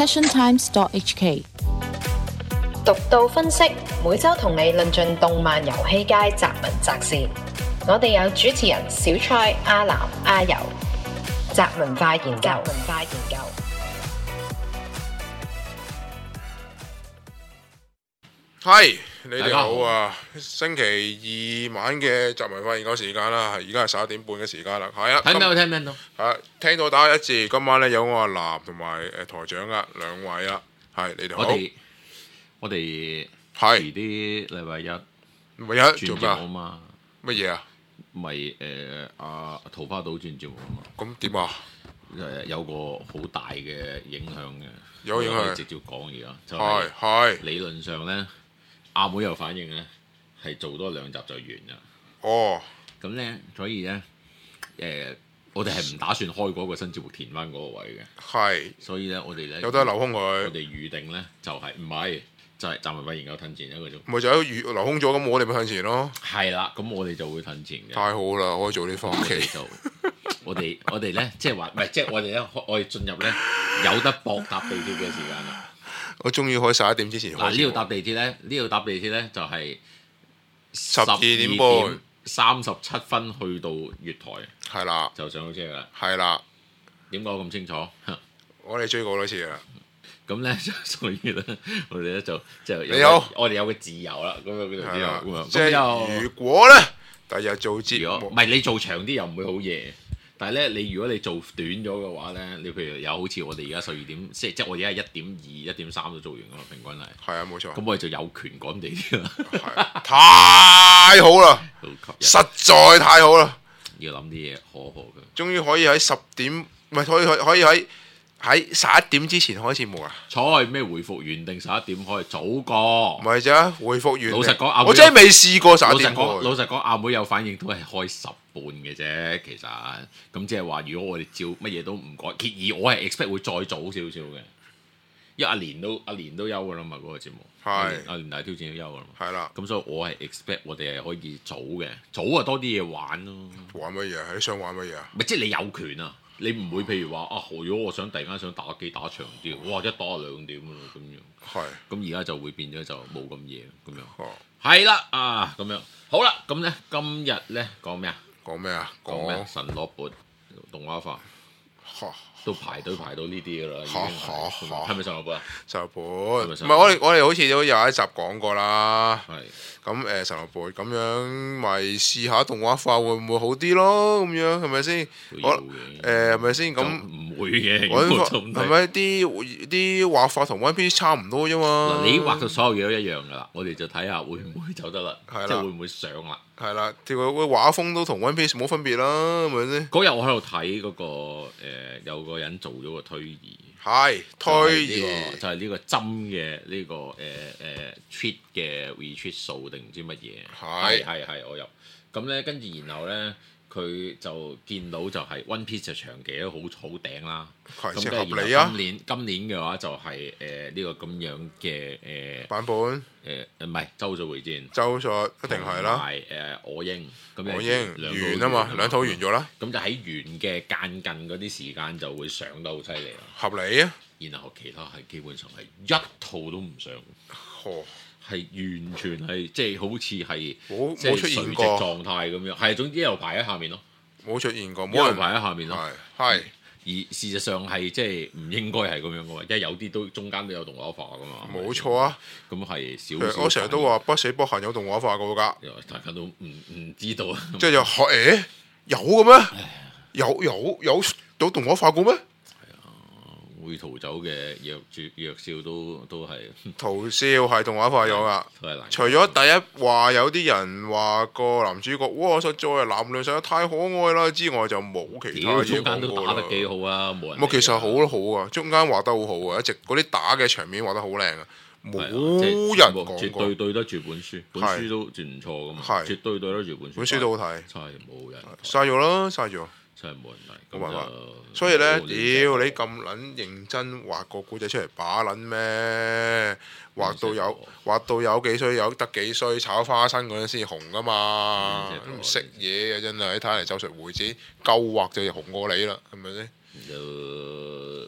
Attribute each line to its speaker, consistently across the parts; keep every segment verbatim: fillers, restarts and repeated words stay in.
Speaker 1: passion times dot h k。
Speaker 2: 獨到分析，每周同你論盡動漫遊戲界雜文雜事。我哋有主持人小蔡、阿南、阿游，雜文化研究，文化研究。
Speaker 3: 係，你哋好啊！星期二晚嘅雜文化研究時間啦，係而家係十一點半嘅時間啦。係啊，
Speaker 4: 聽到聽唔聽到？
Speaker 3: 係聽到打一字。今晚咧有我阿南同埋誒台長啊，兩位啊，係你哋好。
Speaker 4: 我哋我哋
Speaker 3: 係
Speaker 4: 遲啲禮拜一
Speaker 3: 咪一
Speaker 4: 轉
Speaker 3: 做咩？
Speaker 4: 節目啊嘛，
Speaker 3: 乜嘢啊？
Speaker 4: 咪誒阿桃花島轉節目啊嘛，
Speaker 3: 咁點啊？
Speaker 4: 誒有個好大嘅影響嘅，
Speaker 3: 有影響
Speaker 4: 我可以直接講而家，就
Speaker 3: 係
Speaker 4: 係
Speaker 3: 係
Speaker 4: 理論上咧，阿妹有反應咧，係做多兩集就完啦。
Speaker 3: 哦，
Speaker 4: 咁咧，所以咧誒，我哋係唔打算開嗰個新節目填翻嗰個位嘅，
Speaker 3: 係
Speaker 4: 所以咧我哋咧
Speaker 3: 有得留空
Speaker 4: 我
Speaker 3: 佢，
Speaker 4: 哋預定咧就係唔係就係暫時研究褪前一個鐘。
Speaker 3: 咪就喺預留空咗，咁我哋咪向前咯。
Speaker 4: 係啦，咁我哋就會褪前嘅。
Speaker 3: 太好啦，可以早啲翻屋企。
Speaker 4: 就我哋我哋咧，即係話唔係，即係我哋咧，我哋進入咧有得搏搭地鐵嘅時間啦。
Speaker 3: 我終於可以十一點之前開
Speaker 4: 嗱，
Speaker 3: 始
Speaker 4: 呢度搭地鐵咧，呢度搭地鐵咧就係
Speaker 3: 十二點半
Speaker 4: 三十七分去到月台
Speaker 3: 係啦，
Speaker 4: 就上到車啦。
Speaker 3: 係啦，
Speaker 4: 點講咁清楚？
Speaker 3: 我哋追過多次啦。
Speaker 4: 咁咧，所以咧，我哋咧就就
Speaker 3: 你好，
Speaker 4: 我哋有個自由啦。咁樣嗰度自由咁樣。
Speaker 3: 即
Speaker 4: 咁
Speaker 3: 係
Speaker 4: 又
Speaker 3: 如果咧，第日做節目
Speaker 4: 如果唔係你做長啲又唔會好夜，但係咧你如果你做短咗嘅話咧，你譬如有好似我哋而家十二點，即即係我而家係一點二、一點三都做完㗎嘛，平均係。
Speaker 3: 係啊，冇錯。
Speaker 4: 咁我哋就有權趕地鐵啦，
Speaker 3: 係太好啦，
Speaker 4: 好吸引。
Speaker 3: 實在太好啦！
Speaker 4: 要諗啲嘢可可嘅。
Speaker 3: 終於可以喺十點，唔係可以可以喺喺十一點之前開始冇啊！
Speaker 4: 彩咩回復原定十一點可以早過
Speaker 3: 唔。係啫，回復完。
Speaker 4: 老實講阿妹
Speaker 3: 我真係未試過十
Speaker 4: 老實講，
Speaker 3: 一點過。
Speaker 4: 老實講，阿妹有反應都係開十半嘅啫。其實咁即係話，如果我哋照乜嘢都唔改，而我係 expect 會再早少少嘅，因為阿年都阿年都休㗎啦嘛，嗰個節目。
Speaker 3: 係
Speaker 4: 阿年大挑戰都休㗎啦嘛。
Speaker 3: 係啦，
Speaker 4: 咁所以我係 expect 我哋係可以早嘅，早啊多啲嘢玩咯。
Speaker 3: 玩乜嘢啊？你想玩乜嘢啊？
Speaker 4: 咪即係你有權啊！你唔會譬如話啊，如果我想突然間想打機打長啲，哇一打就兩點咯咁樣。
Speaker 3: 係。
Speaker 4: 咁而家就會變咗就冇咁夜咁樣。
Speaker 3: 哦。
Speaker 4: 係啦啊，咁樣好啦，咁咧今日咧講咩啊？
Speaker 3: 講咩啊？
Speaker 4: 講咩？神樂缽動畫化
Speaker 3: 嚇
Speaker 4: 都排隊排到呢啲噶啦，已經
Speaker 3: 嚇
Speaker 4: 係
Speaker 3: 嚇
Speaker 4: 係咪神樂缽啊？
Speaker 3: 神樂缽，唔
Speaker 4: 係咪神樂缽
Speaker 3: 係我哋我哋好似都有一集講過啦。
Speaker 4: 係
Speaker 3: 咁誒神樂缽咁樣，咪試下動畫化會唔會好啲咯？咁樣係咪先？我
Speaker 4: 都要嘅
Speaker 3: 誒係咪先？
Speaker 4: 就
Speaker 3: 咁
Speaker 4: 唔會嘅，
Speaker 3: 我
Speaker 4: 我就唔
Speaker 3: 係咪啲啲畫法同 One Piece 差唔多啫嘛？
Speaker 4: 嗱，你畫到所有嘢都一樣噶啦，我哋就睇下會唔會走得啦，
Speaker 3: 係啦
Speaker 4: 即係會唔會上啦？
Speaker 3: 係啦，條個畫風都同 One Piece 冇分別啦，係咪先？
Speaker 4: 嗰日我喺度睇嗰個誒有個人做咗個推移。
Speaker 3: 係推移
Speaker 4: 就係呢個就係呢個針嘅呢個誒誒 tweet 嘅 retweet 數定唔知乜嘢，
Speaker 3: 係
Speaker 4: 係係我有咁咧，跟住然後咧佢就見到就係 One Piece 就長期都好好頂啦，
Speaker 3: 係先
Speaker 4: 咁跟住
Speaker 3: 合理啊
Speaker 4: 然後今年今年嘅話就係誒呢個咁樣嘅誒
Speaker 3: 版本
Speaker 4: 誒唔係周遭會戰，
Speaker 3: 周術一定係啦，
Speaker 4: 係誒我英咁
Speaker 3: 我英
Speaker 4: 兩套
Speaker 3: 完啊嘛，兩套完咗啦，
Speaker 4: 咁就喺完嘅間近嗰啲時間就會上得好犀利啦。
Speaker 3: 合理啊！
Speaker 4: 然後其他係基本上係一套都唔上，
Speaker 3: 哦，
Speaker 4: 係完全係即係好似係
Speaker 3: 冇
Speaker 4: 即係
Speaker 3: 冇出現
Speaker 4: 垂直
Speaker 3: 過，
Speaker 4: 狀態咁樣，係總之一路排喺下面咯，
Speaker 3: 冇出現過，
Speaker 4: 一路
Speaker 3: 冇人
Speaker 4: 排喺下面咯。
Speaker 3: 係係
Speaker 4: 而事實上係即係唔應該係咁樣噶嘛，因為有啲都中間都有動畫化噶嘛。
Speaker 3: 冇錯啊！
Speaker 4: 咁係少少。
Speaker 3: 我成日都話不死不行有動畫化過㗎，
Speaker 4: 大家都唔唔知道啊。
Speaker 3: 即係就學誒有嘅咩？有有有有動畫化過咩？
Speaker 4: 會逃走嘅弱主弱少都都係
Speaker 3: 逃燒係動畫化咗㗎。
Speaker 4: 都係難。
Speaker 3: 除咗第一話有啲人話個男主角哇實在係男女實在太可愛啦之外，就冇其他
Speaker 4: 屌，
Speaker 3: 嘢
Speaker 4: 中間都
Speaker 3: 講過啦。
Speaker 4: 打得幾好啊，冇人。
Speaker 3: 咁其實好好啊，中間畫得好好啊，一直嗰啲打嘅場面畫得好靚啊，冇人講過
Speaker 4: 絕對。對得住本書，本書都絕唔錯噶嘛，
Speaker 3: 係
Speaker 4: 絕對對得住本書。
Speaker 3: 本書都好睇，
Speaker 4: 真係冇人
Speaker 3: 嘥咗啦，嘥咗。
Speaker 4: 真係冇人睇，
Speaker 3: 冇辦法
Speaker 4: 咁就
Speaker 3: 所以咧，
Speaker 4: 冇
Speaker 3: 屌
Speaker 4: 呢
Speaker 3: 你咁撚認真畫個古仔出嚟把撚咩？畫到有畫到有幾歲有得幾歲炒花生嗰陣先紅噶嘛？都唔識嘢啊！真係睇嚟咒術迴戰夠畫就紅過你啦，係咪先？
Speaker 4: 就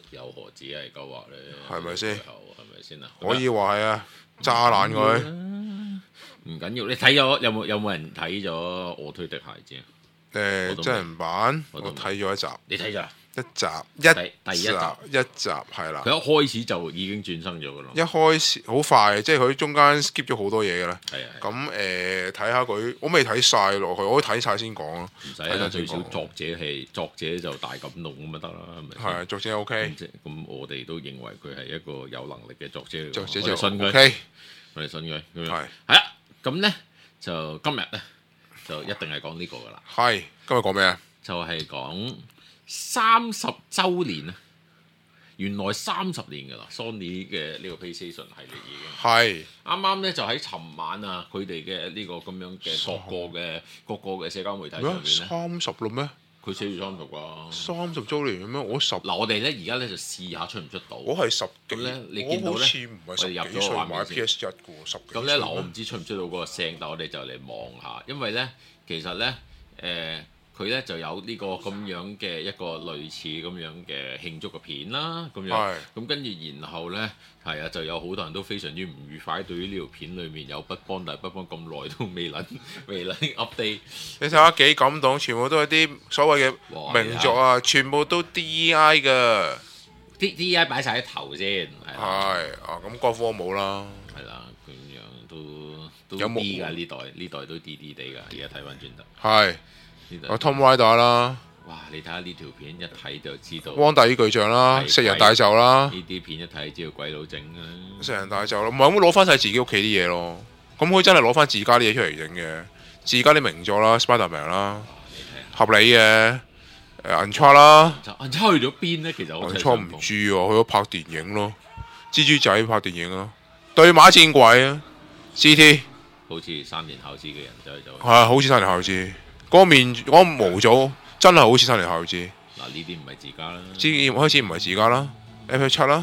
Speaker 4: 又何止係勾畫咧？
Speaker 3: 係咪先？
Speaker 4: 係咪先啊？
Speaker 3: 可以話係啊，渣爛佢。
Speaker 4: 唔緊要，你睇咗有冇有冇人睇咗我推的孩子啊？
Speaker 3: 誒真人版，
Speaker 4: 我都
Speaker 3: 我睇咗一集，
Speaker 4: 你睇咗？
Speaker 3: 一集一
Speaker 4: 第第一集
Speaker 3: 一集係啦
Speaker 4: 佢。一開始就已經轉生咗噶啦。
Speaker 3: 一開始好快，即係佢中間 skip 咗好多嘢嘅啦。
Speaker 4: 係啊，
Speaker 3: 咁誒睇下佢，我未睇晒落去，我都睇晒先講咯。
Speaker 4: 唔使啦，最少作者係作者就大感動咁咪得啦，係咪先？
Speaker 3: 係啊，作者 OK，
Speaker 4: 咁咁我哋都認為佢係一個有能力嘅作者嚟㗎，
Speaker 3: 作者就
Speaker 4: 我哋信佢，
Speaker 3: OK。
Speaker 4: 我哋信佢。咁樣
Speaker 3: 係
Speaker 4: 係啦，咁咧就今日咧就一定係講呢個噶啦，
Speaker 3: 係今日講咩啊？
Speaker 4: 就係講三十週年啊！原來三十年噶啦，Sony 嘅呢個 PlayStation 系列已經
Speaker 3: 係
Speaker 4: 啱啱咧就喺尋晚啊，佢哋嘅呢個咁樣嘅各個嘅各個嘅社交媒體上
Speaker 3: 咩
Speaker 4: 面咧，
Speaker 3: 三十咯咩？
Speaker 4: 佢寫住三十啩。
Speaker 3: 三十週年咩？我十
Speaker 4: 嗱，我哋咧而家咧就試下出唔出到。
Speaker 3: 我係十幾
Speaker 4: 咁咧你見到咧
Speaker 3: 我好似唔係十
Speaker 4: 我哋入
Speaker 3: 幾歲買
Speaker 4: 咗個畫面
Speaker 3: P S 一嘅喎，十幾
Speaker 4: 咁咧嗱，
Speaker 3: 歲
Speaker 4: 我唔知出唔出到嗰個聲，但我哋就嚟望下，因為咧其實咧誒佢咧就有呢個咁樣嘅一個類似咁樣嘅慶祝嘅片啦，咁樣
Speaker 3: 係
Speaker 4: 咁跟住然後咧係啊，就有好多人都非常之唔愉快，對於呢條片裡面有不幫，但係不幫咁耐都未能未能 update。
Speaker 3: 你睇下幾感動，全部都係啲所謂
Speaker 4: 哇
Speaker 3: 嘅名作啊，全部都 D I 㗎。
Speaker 4: 啲 D I 擺晒喺頭先，係
Speaker 3: 係
Speaker 4: 啦，
Speaker 3: 啊，咁國科冇啦。
Speaker 4: 係啦，咁樣都都
Speaker 3: 有冇
Speaker 4: D 㗎呢代呢代都 D D 地㗎，而家睇翻轉頭
Speaker 3: 係
Speaker 4: 呢代
Speaker 3: 啊，Tomb Raider 啦，
Speaker 4: 哇！你睇下呢條片一睇就知道。
Speaker 3: 汪大魚巨像啦，
Speaker 4: 係
Speaker 3: 食人大袖啦，
Speaker 4: 呢啲片一睇知道鬼佬整啦。
Speaker 3: 食人大袖啦，唔係咁攞翻晒自己屋企啲嘢咯。咁佢真係攞翻自家啲嘢出嚟整嘅，自家啲名作啦，Spiderman 啦，合理嘅。誒 Uncharted 啦
Speaker 4: 就 Uncharted 去咗邊咧？其實我真係
Speaker 3: ，Uncharted 唔知喎，去咗拍電影咯，蜘蛛仔拍電影咯，對馬戰鬼啊 ，C T
Speaker 4: 好似三年考試嘅人走去走去。
Speaker 3: 係啊好似三年孝子，嗰個面嗰個模組真係好似三年孝子。
Speaker 4: 嗱呢啲唔係自家啦。
Speaker 3: 之開始唔係自家啦 ，F 七啦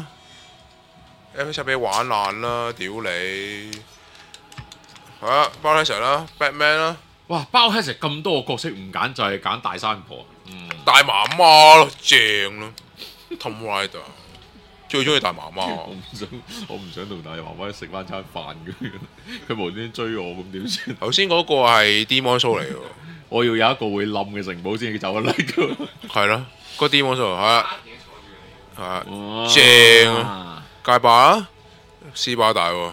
Speaker 3: ，F 七俾玩爛啦，屌你！係啊，包 Sir 啦 ，Batman 啦，
Speaker 4: 哇！包 h 食咁多個角色唔揀就係揀大山婆。嗯，
Speaker 3: 大媽媽咯，正咯 ，Tomb Raider 最中意大媽媽
Speaker 4: 我。唔想我唔想同大媽媽食翻餐飯嘅，佢無端端追我咁點算？
Speaker 3: 頭先嗰個係 Demon Soul 嚟喎，
Speaker 4: 我要有一個會冧嘅城堡先至走得甩㗎。
Speaker 3: 係咯，個 Demon Soul 係啊，係啊，
Speaker 4: 哇
Speaker 3: 正啊！街霸啊，斯巴達喎，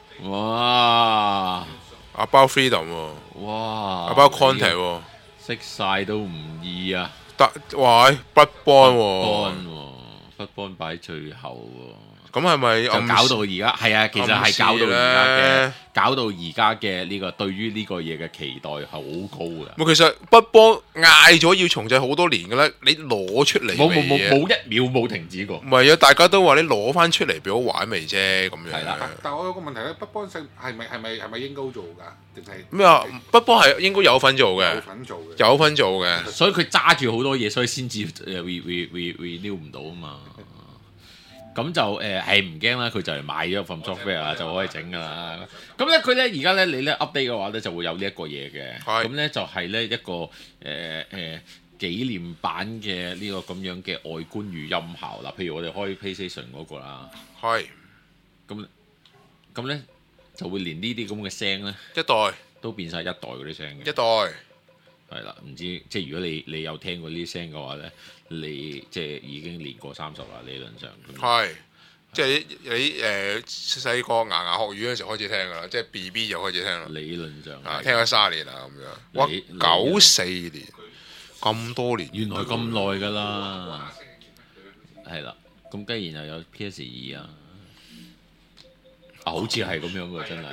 Speaker 4: 哇
Speaker 3: 阿包 Freedom 喎，
Speaker 4: 哇！
Speaker 3: 阿包 Contact 喎，
Speaker 4: 識晒都唔易啊！
Speaker 3: 得哇，不幫
Speaker 4: 幫
Speaker 3: 喎，
Speaker 4: 喎，不幫擺最後喎。
Speaker 3: 咁係咪
Speaker 4: 就
Speaker 3: 暗
Speaker 4: 搞到而家係啊，其實係搞到而家
Speaker 3: 暗示
Speaker 4: 嘅
Speaker 3: 呢，
Speaker 4: 搞到而家嘅呢個對於呢個嘢嘅期待係好高嘅。
Speaker 3: 冇，其實不幫嗌咗要重製好多年嘅咧，你攞出嚟
Speaker 4: 冇冇冇
Speaker 3: 未啊？
Speaker 4: 冇一秒冇停止過。
Speaker 3: 唔係啊，大家都話你攞翻出嚟俾我玩未啫，咁樣。
Speaker 4: 係啦
Speaker 1: 但我有個問題咧，北邦性係咪係咪係咪應該做㗎？定係
Speaker 3: 咩啊？不幫係應該有份做
Speaker 1: 有
Speaker 3: 嘅，
Speaker 1: 份做嘅？
Speaker 3: 有份做嘅。
Speaker 4: 所以佢揸住好多嘢，所以先至誒 re re re renew 唔到啊嘛。咁就誒係唔驚啦，佢就嚟買咗份 software 啦，就可以整噶啦。咁咧佢咧而家咧你咧 update 嘅話咧就會有呢一個嘢嘅。
Speaker 3: 係
Speaker 4: 咁咧就係咧一個誒誒、呃、紀念版嘅呢個咁樣嘅外觀與音效啦。譬如我哋開 PlayStation 嗰個啦，
Speaker 3: 係
Speaker 4: 咁咁咧就會連呢啲咁嘅聲咧
Speaker 3: 一代
Speaker 4: 都變晒一代嗰啲聲嘅。
Speaker 3: 一代
Speaker 4: 係啦，唔知即係如果你你有聽過呢啲聲嘅話咧，你即係已經年過三十啦，理論上。
Speaker 3: 係即係你你誒細個牙牙學語嗰陣時開始聽㗎啦，即係 B B 就開始聽啦。
Speaker 4: 理論上
Speaker 3: 啊，
Speaker 4: 係
Speaker 3: 聽咗三十年啦咁樣。哇，
Speaker 4: 你
Speaker 3: 九四年咁多年，
Speaker 4: 原來咁耐㗎啦，係啦，咁跟住然後有 P S 二啊，啊好似係咁樣嘅，真係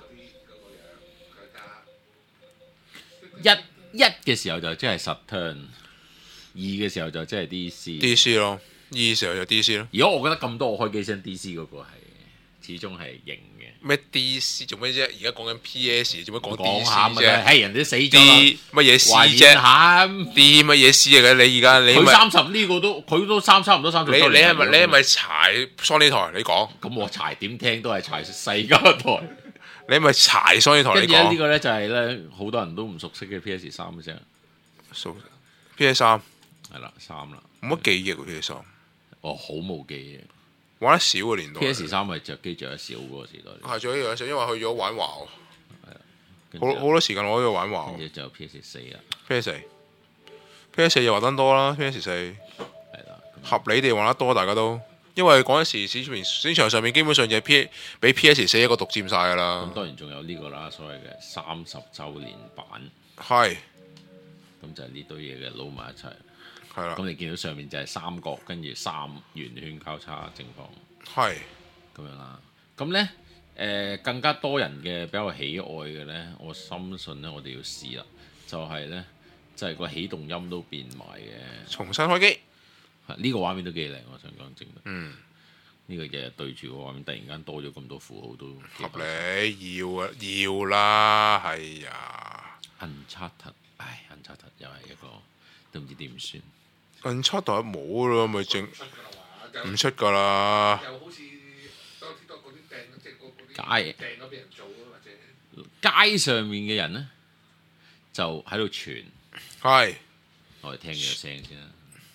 Speaker 4: 係一一嘅時候就即係 Saturn，二嘅時候就即係 D C。
Speaker 3: D C 咯，二時候就 D C 咯。
Speaker 4: 如果我覺得咁多我開機聲 D C 嗰個係始終係型嘅。
Speaker 3: 咩 D C 做咩啫？而家講緊 P S，做乜講 D
Speaker 4: 講
Speaker 3: C
Speaker 4: 下咪
Speaker 3: 啫
Speaker 4: 係人哋死咗啦
Speaker 3: ？D 乜嘢 C
Speaker 4: 懷
Speaker 3: 啫
Speaker 4: 念下
Speaker 3: ？D 乜嘢 C 嚟嘅？你而家你咪
Speaker 4: 佢三十呢個都佢都三差唔多三十
Speaker 3: 你你
Speaker 4: 周年啦。
Speaker 3: 係咪你係咪柴 Sony 台？你講，
Speaker 4: 咁我柴點聽都係柴世嘉台。
Speaker 3: 你係咪柴 Sony 台？你
Speaker 4: 跟住咧呢
Speaker 3: 講。
Speaker 4: 個咧就係咧好多人都唔熟悉嘅 P S 三嘅啫，
Speaker 3: 數 P S 三
Speaker 4: 係啦三啦。
Speaker 3: 冇乜記憶喎，P S 三。
Speaker 4: 哦，好無記嘅。
Speaker 3: 玩得少嘅年代。
Speaker 4: P S 三係着機着得少嗰個時代。
Speaker 3: 係仲有一樣嘢，因為去咗玩華喎。
Speaker 4: 係
Speaker 3: 好好多時間攞咗玩華。
Speaker 4: 跟住就有 P S 四啦。
Speaker 3: P S 四 P S 四又玩得多啦 ，P S 四
Speaker 4: 係啦，
Speaker 3: 合理地玩得多，大家都。因為嗰陣時市場市場上面基本上就係 P 俾 P S 四一個獨佔晒㗎啦。
Speaker 4: 咁當然仲有呢個啦，所謂嘅三十週年版。
Speaker 3: 係。
Speaker 4: 咁就係呢堆嘢嘅撈埋一齊。
Speaker 3: 係啦。
Speaker 4: 咁你見到上面就係三角，跟住三圓圈交叉正方。
Speaker 3: 係。
Speaker 4: 咁樣啦。咁咧誒更加多人嘅比較喜愛嘅咧，我深信咧我哋要試啦，就係咧就係、是、個起動音都變埋嘅。
Speaker 3: 重新開機。
Speaker 4: 呢個畫面都幾靚，我想講正。
Speaker 3: 嗯。
Speaker 4: 呢個日日對住個畫面，突然間多咗咁多符號都
Speaker 3: 合理，要啊要啦，係啊。
Speaker 4: Uncharted，唉 Uncharted 又係一個都唔知點算。
Speaker 3: Uncharted冇咯，咪正唔出㗎啦。
Speaker 1: 又好似多啲多嗰啲掟，即係嗰嗰啲
Speaker 4: 街
Speaker 1: 掟咗俾人做咯，或者
Speaker 4: 街上面嘅人咧就喺度傳。
Speaker 3: 係。
Speaker 4: 我哋聽幾個聲先啦。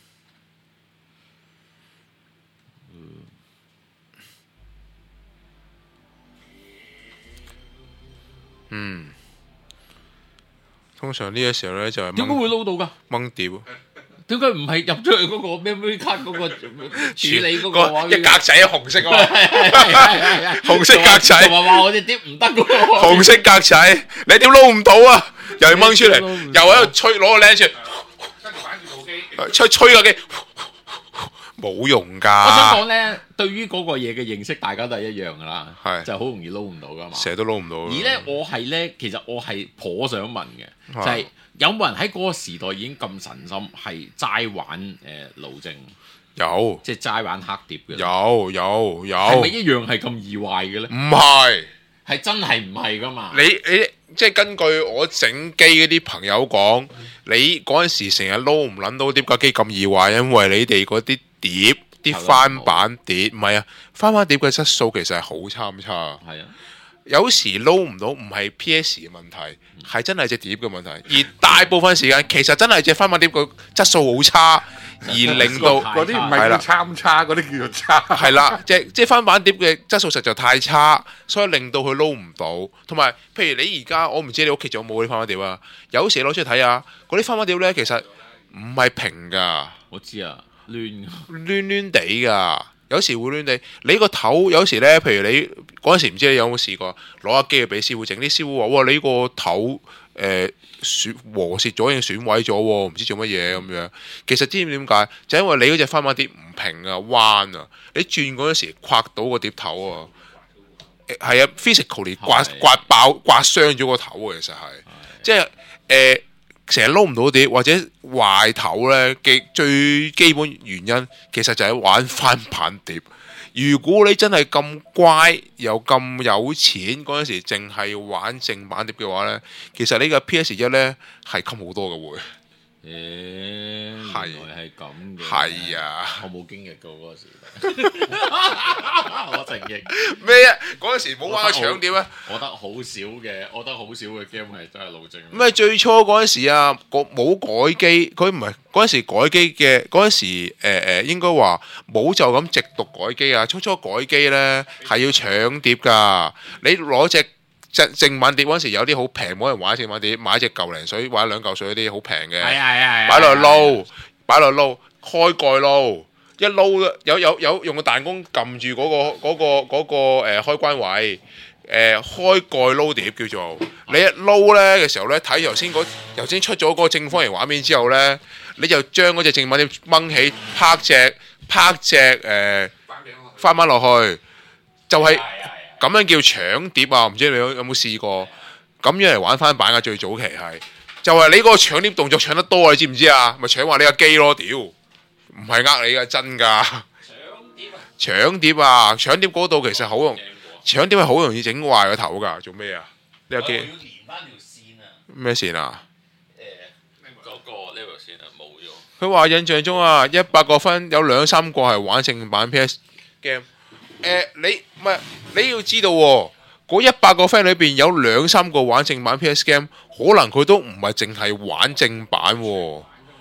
Speaker 3: 嗯，通常呢個時候咧就係
Speaker 4: 點解會撈到㗎？
Speaker 3: 掹碟。
Speaker 4: 點解唔係入咗去嗰個 memory card 嗰個處理嗰個畫面？
Speaker 3: 一格仔紅色啊嘛，紅色格仔。
Speaker 4: 同埋話我隻碟唔得㗎喎。
Speaker 3: 紅色格仔，你點撈唔到啊？又係掹出嚟，又喺度吹攞個靚出嚟，
Speaker 1: 跟住反住部機，
Speaker 3: 吹吹個機。冇用㗎。
Speaker 4: 我想講咧，對於嗰個嘢嘅認識，大家都係一樣㗎啦，
Speaker 3: 係
Speaker 4: 就係好容易撈唔到㗎嘛。
Speaker 3: 成日都撈唔到。
Speaker 4: 而咧，我係咧，其實我係頗想問嘅，就係、是、有冇人喺嗰個時代已經咁神心，係齋玩誒路政？
Speaker 3: 有，
Speaker 4: 即係齋玩黑碟嘅。
Speaker 3: 有有有。
Speaker 4: 係咪一樣係咁易壞嘅咧？
Speaker 3: 唔係，
Speaker 4: 係真係唔係㗎嘛？
Speaker 3: 你你即係根據我整機嗰啲朋友講，你嗰陣時成日撈唔撚到點解機咁易壞，因為你哋嗰啲碟啲翻版碟，唔係啊，翻版碟嘅質素其實係好參差。
Speaker 4: 係啊，
Speaker 3: 有時撈唔到唔係 P S 嘅問題，係真係隻碟嘅問題。而大部分時間其實真係隻翻版碟個質素好差，而令到
Speaker 1: 嗰啲唔係叫參差，嗰啲叫做差。
Speaker 3: 係啦，即係即係翻版碟嘅質素實在太差，所以令到佢撈唔到。同埋，譬如你而家我唔知你屋企仲有冇啲翻版碟啊？有時攞出嚟睇下，嗰啲翻版碟咧其實唔係平㗎。
Speaker 4: 我知啊。亂
Speaker 3: 攣攣地㗎，有時會攣地。你個頭有時咧，譬如你嗰陣時唔知你有冇試過攞下機去俾師傅整，啲師傅話：哇，你個頭誒損和蝕咗，已經損毀咗喎，唔知做乜嘢咁樣。其實知唔知點解？就因為你嗰隻翻版碟唔平啊，彎啊，你轉嗰陣時刮到個碟頭啊，係啊 ，physically 刮刮爆刮傷咗個頭啊，其實係，即係誒。成日撈唔到碟或者壞頭呢，嘅最基本原因其實就係玩翻版碟。如果你真係咁乖又咁有錢嗰陣時，淨係玩正版碟嘅話呢，其實呢個 P S 一呢係襟好多嘅會。
Speaker 4: 誒，原來係咁嘅。
Speaker 3: 係啊，
Speaker 4: 我冇經歷過嗰個時代。我承認
Speaker 3: 咩啊？嗰陣時冇玩過搶碟啊！
Speaker 4: 我覺得好少嘅，我覺得好少嘅 game 係真係路政。
Speaker 3: 咩最初嗰陣時啊，冇改機，佢唔係嗰陣時改機嘅，嗰陣時誒誒、呃、應該話冇就咁直讀改機啊！初初改機咧係要搶碟㗎，你攞隻正正版碟嗰陣時有啲好平，冇人玩正版碟，買隻嚿零水或者兩嚿水嗰啲好平嘅，
Speaker 4: 係啊係啊，
Speaker 3: 擺落撈，擺落撈，開蓋撈。一撈有有有用個彈弓撳住嗰個嗰個嗰個誒開關位，誒開蓋撈碟叫做。你一撈咧嘅時候咧，睇頭先嗰頭先出咗嗰個正方形畫面之後咧，你就將嗰隻正版碟掹起，拍隻拍隻誒翻翻落去，就係咁樣叫搶碟啊！唔知你有有冇試過咁樣嚟玩翻版嘅？最早期係就係你嗰個搶碟動作搶得多啊！你知唔知啊？咪搶話你個機咯，屌！唔係呃你嘅，真㗎！搶碟啊！搶碟嗰度其實好容易，搶碟係好容易整壞個頭㗎。做咩啊？呢個機
Speaker 4: 連翻條線啊！
Speaker 3: 咩線啊？
Speaker 4: 誒，嗰個 level 線啊，冇咗。
Speaker 3: 佢話印象中啊，一百個分有兩三個係玩正版 P S game。誒，你唔係你要知道喎，嗰一百個 friend 裏邊有兩三個玩正版 P S game，可能佢都唔係淨係玩正版喎。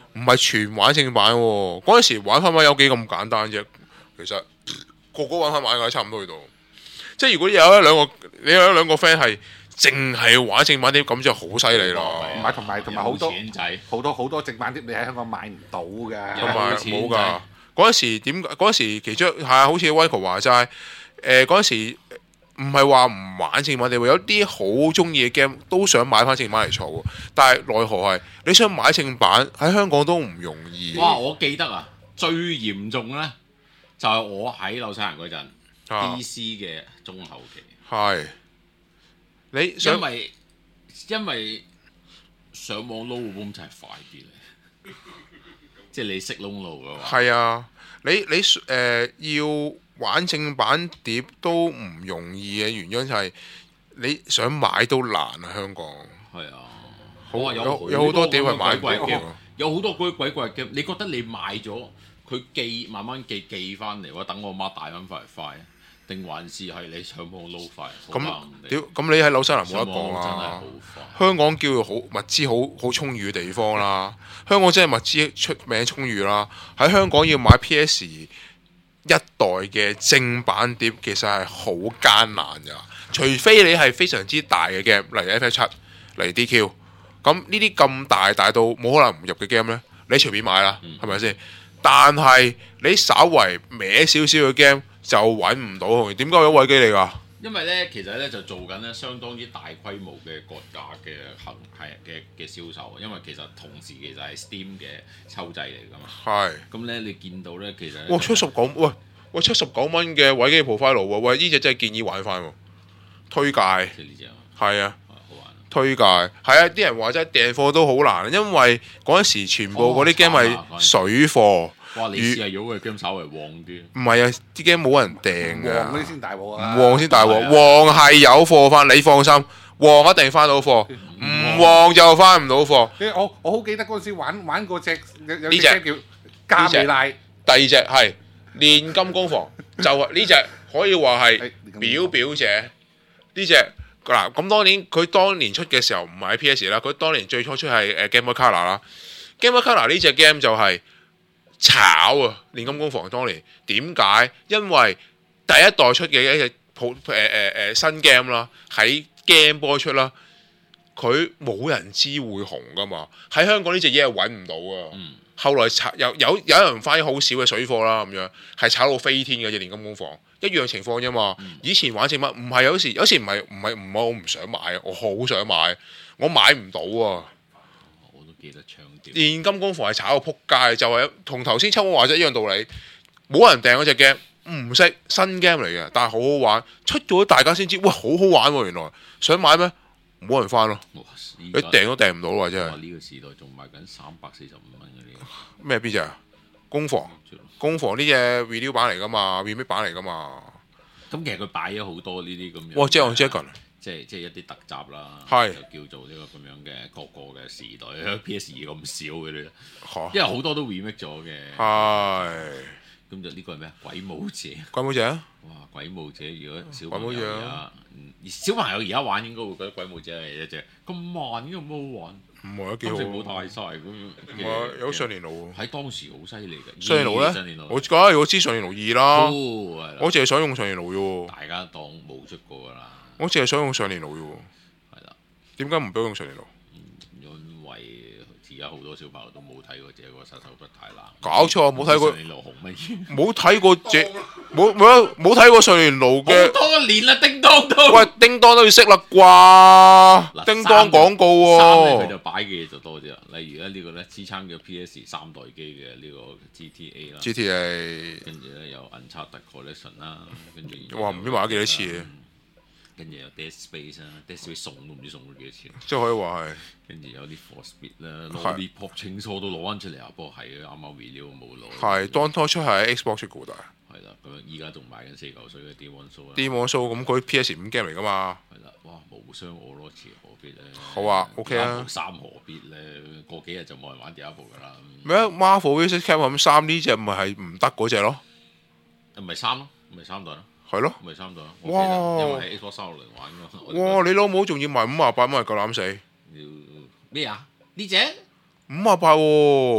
Speaker 3: 唔係全玩正版喎。嗰陣時玩翻版有幾咁簡單啫？其實個個玩翻版嘅差唔多去到。即係如果有一兩個，你有一兩個 friend 係淨係玩正版碟，咁就好犀利咯。
Speaker 1: 唔係同埋同埋好多
Speaker 4: 有錢仔
Speaker 1: 好多好多正版碟，你喺香港買唔到㗎。
Speaker 3: 同埋
Speaker 4: 有錢
Speaker 3: 冇㗎。嗰陣時點？嗰陣時其中係啊，好似 Michael 話齋，誒嗰陣時唔係話唔玩正版碟，有啲好中意嘅 game 都想買翻正版嚟儲，但係奈何係你想買正版喺香港都唔容易。
Speaker 4: 哇！我記得啊，最嚴重咧就係我喺紐西蘭嗰陣
Speaker 3: 啊
Speaker 4: D C 嘅中後期，
Speaker 3: 係你想
Speaker 4: 因為因為上網撈咁就係快啲咧，即係你識窿路嘅話，
Speaker 3: 係啊，你你誒、呃、要玩正版碟都唔容易嘅原因就係你想買都難啊！香港
Speaker 4: 係啊，
Speaker 3: 好
Speaker 4: 我話
Speaker 3: 有有好多碟係買唔到
Speaker 4: 鬼鬼
Speaker 3: 嘅。
Speaker 4: 有好多嗰啲鬼怪 game，你覺得你買咗佢寄慢慢寄寄翻嚟，或者等我媽帶翻翻嚟快，定還是係你上網撈快？
Speaker 3: 咁
Speaker 4: 好難定
Speaker 3: 屌咁你喺紐西蘭冇得
Speaker 4: 上
Speaker 3: 講
Speaker 4: 網真係
Speaker 3: 啦
Speaker 4: 好。快。
Speaker 3: 香港叫做好物資好好充裕嘅地方啦，香港真係物資出名充裕啦。喺香港要買 P S 一代嘅正版碟，其實係好艱難㗎。除非你係非常之大嘅 game，例如 F 七，例如 D Q。咁呢啲咁大大到冇可能唔入嘅 game 呢，你隨便買啦，係咪先？但係你稍為歪少少嘅 game 就揾唔到，點解有位機嚟㗎？
Speaker 4: 因為咧，其實咧就做緊咧相當之大規模嘅割價嘅行係嘅嘅銷售，因為其實同時其實係 Steam 嘅抽掣嚟噶嘛。
Speaker 3: 係。
Speaker 4: 咁咧你見到咧，其實
Speaker 3: 哇！七十九喂喂七十九蚊嘅位機 profile 喎，喂呢隻真係建議玩翻喎，推介
Speaker 4: 即係呢只啊，
Speaker 3: 係啊。
Speaker 4: 好玩。
Speaker 3: 推介係啊！啲人話真係訂貨都好難，因為嗰陣時全部嗰啲 game 係水貨。
Speaker 4: 哇！你試下如果個 game 稍微旺啲，
Speaker 3: 唔係啊，啲 game 冇人訂
Speaker 1: 旺嗰啲
Speaker 3: 㗎，
Speaker 1: 先大鑊
Speaker 3: 唔
Speaker 1: 啊！
Speaker 3: 旺先大鑊。
Speaker 4: 係啊
Speaker 3: 旺係有貨翻，你放心，旺一定翻到貨，唔旺就翻唔到貨。
Speaker 1: 你我我好記得嗰陣時玩玩嗰隻有有隻
Speaker 3: 呢隻
Speaker 1: game 叫加美拉，
Speaker 3: 第二隻係煉金工房，就係呢隻可以話係表表姐呢隻。嗱，咁當年佢當年出嘅時候唔係喺 P S 啦，佢當年最初出係誒 Game Boy Color 啦。Game Boy Color 呢隻 game 就係炒啊！煉金工房當年點解？因為第一代出嘅一隻普誒誒誒新 game 啦，喺 Game Boy 出啦，佢冇人知會紅噶嘛。喺香港呢隻嘢係揾唔到啊。
Speaker 4: 嗯
Speaker 3: 後來炒有有有人翻好少嘅水貨啦，咁樣係炒到飛天嘅隻煉金工房，一樣情況啫嘛。
Speaker 4: 嗯
Speaker 3: 以前玩正乜唔係有時有時唔係唔係唔係我唔想買啊，我好想買，我買唔到啊。
Speaker 4: 我都記得唱調。
Speaker 3: 煉金工房係炒到撲街，就係同頭先秋哥話齋一樣道理，冇人訂嗰隻 game，唔識新 game 嚟嘅，但係好好玩，出咗大家先知，哇好好玩喎、啊！原來想買咩？冇人翻咯，
Speaker 4: 哇！
Speaker 3: 你
Speaker 4: 你
Speaker 3: 訂都訂唔到啦，真係。
Speaker 4: 哇！呢個時代仲賣緊三百四十五蚊嗰啲。
Speaker 3: 咩邊隻啊？工房工房呢隻 review 版嚟噶嘛 remake 版嚟噶嘛。
Speaker 4: 咁其實佢擺咗好多呢啲咁樣。
Speaker 3: 哇！即係 Dragon
Speaker 4: 即係即係一啲特集啦，
Speaker 3: 係
Speaker 4: 就叫做呢個咁樣嘅各個嘅時代 P S 二咁少嘅咧，
Speaker 3: 嚇
Speaker 4: 因為好多都 remake 咗嘅。
Speaker 3: 係
Speaker 4: 咁就呢個係咩啊？鬼武者，
Speaker 3: 鬼妹仔啊！
Speaker 4: 哇！鬼武者如果小朋友
Speaker 3: 鬼武者
Speaker 4: 而家，嗯小朋友而家玩應該會覺得鬼武者係一隻咁慢嘅咁好玩，
Speaker 3: 唔係啊，幾好。
Speaker 4: 金色冇大晒咁
Speaker 3: 唔
Speaker 4: 樣。
Speaker 3: 係有上年路喎。
Speaker 4: 喺當時好犀利嘅。
Speaker 3: 上年路
Speaker 4: 上年
Speaker 3: 咧，
Speaker 4: 路
Speaker 3: 我梗係我知上年路二啦。
Speaker 4: 哦係啦
Speaker 3: 我淨係想用上年路啫喎。
Speaker 4: 大家當冇出過㗎啦，
Speaker 3: 我淨係想用上年路啫喎。
Speaker 4: 係啦。
Speaker 3: 點解唔俾我用上年路？
Speaker 4: 因為而家好多小朋友都冇睇過《這個殺手不太冷》，
Speaker 3: 搞錯冇睇過
Speaker 4: 上年路紅乜嘢？
Speaker 3: 冇睇過這冇冇冇睇過上年路嘅
Speaker 4: 好。多年啦，叮當都。
Speaker 3: 喂，叮當都要識啦啩？叮當廣告
Speaker 4: 衫咧佢
Speaker 3: 喎。
Speaker 4: 就擺嘅嘢就多啲啦。例如咧呢個咧支撐嘅 P S 三代機嘅呢個 G T A 啦，
Speaker 3: G T A
Speaker 4: 跟住咧有 Uncharted Collection 啦，跟住
Speaker 3: 哇唔知買咗幾多次嘅
Speaker 4: 跟住有 Dead Space 啦，Dead Space 送都唔知送咗幾多錢。
Speaker 3: 即係可以話係
Speaker 4: 跟住有啲 For Speed 啦
Speaker 3: 係
Speaker 4: ，Lollipop 清初都攞翻出嚟啊，不過係嘅，啱啱 renew 冇攞。
Speaker 3: 係當初出係喺 Xbox 出嘅，但係
Speaker 4: 係啦，咁樣依家仲賣緊四嚿水嘅 Demon Soul 啦。
Speaker 3: Demon Soul 咁佢 P S 五 game 嚟噶嘛？
Speaker 4: 係啦，哇！無雙俄羅斯何必咧？
Speaker 3: 好啊，OK 啊
Speaker 4: 三何必咧？過幾日就冇人玩第一部㗎啦。
Speaker 3: 咩 Marvel vs Capcom 三呢只咪係唔得嗰只咯？
Speaker 4: 唔係三咯，唔係三代咯，
Speaker 3: 係咯。
Speaker 4: 唔係三代咯。
Speaker 3: 哇
Speaker 4: 我記得因為喺 Xbox 三六零玩㗎。
Speaker 3: 哇！你老母仲要賣五廿八蚊，係夠膽死！
Speaker 4: 要咩啊？呢只
Speaker 3: 五廿八喎，